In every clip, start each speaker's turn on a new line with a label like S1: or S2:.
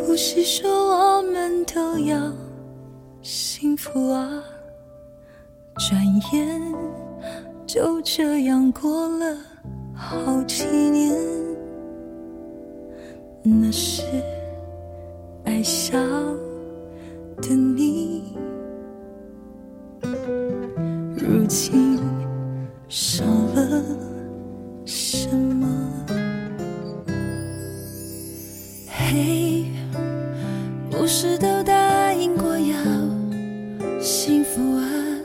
S1: 不是说我们都要幸福啊，转眼就这样过了好几年。那时爱笑的你，如今少了什么？嘿，不是都答应过要幸福啊，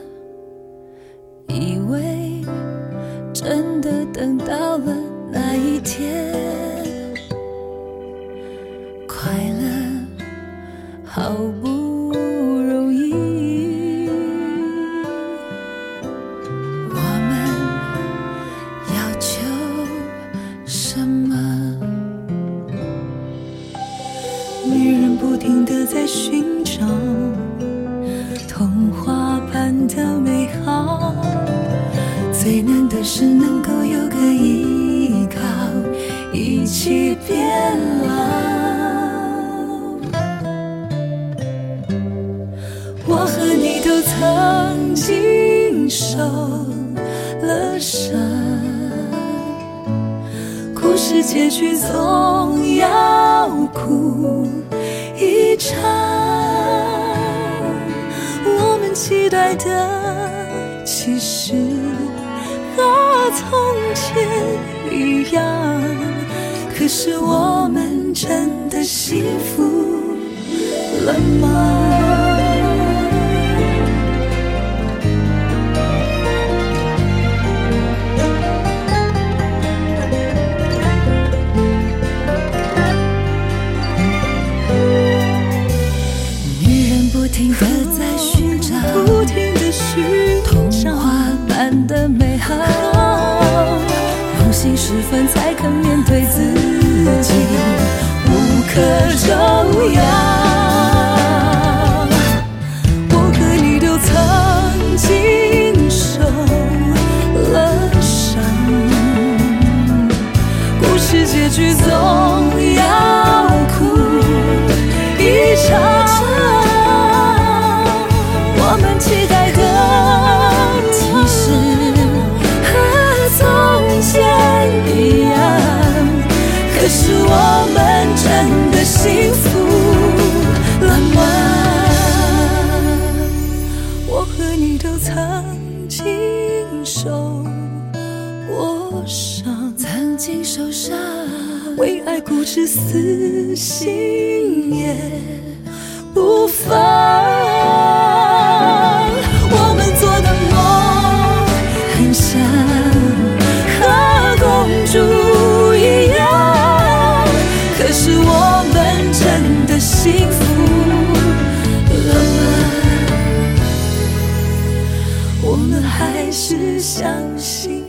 S1: 以为真的等到了那一天，快乐好不容易，我们要求什么？女人不停地在寻找童话般的美好，最难的是能够有个依靠，一起变老。我和你都曾经受了伤，故事结局总要哭一场，我们期待的其实和从前一样，可是我们真的幸福了吗？不停地在寻找，童话般的美好，梦醒时分才肯面对自己，无可救药。我和你都曾经受了伤，故事结局总要哭一场，我们期待的其实和从前一样，可是我们真的幸福了吗？我和你都曾经受过伤，曾经受伤，为爱固执死心也不放。我们做的梦很像和公主一样，可是我们真的幸福了吗？我们还是相信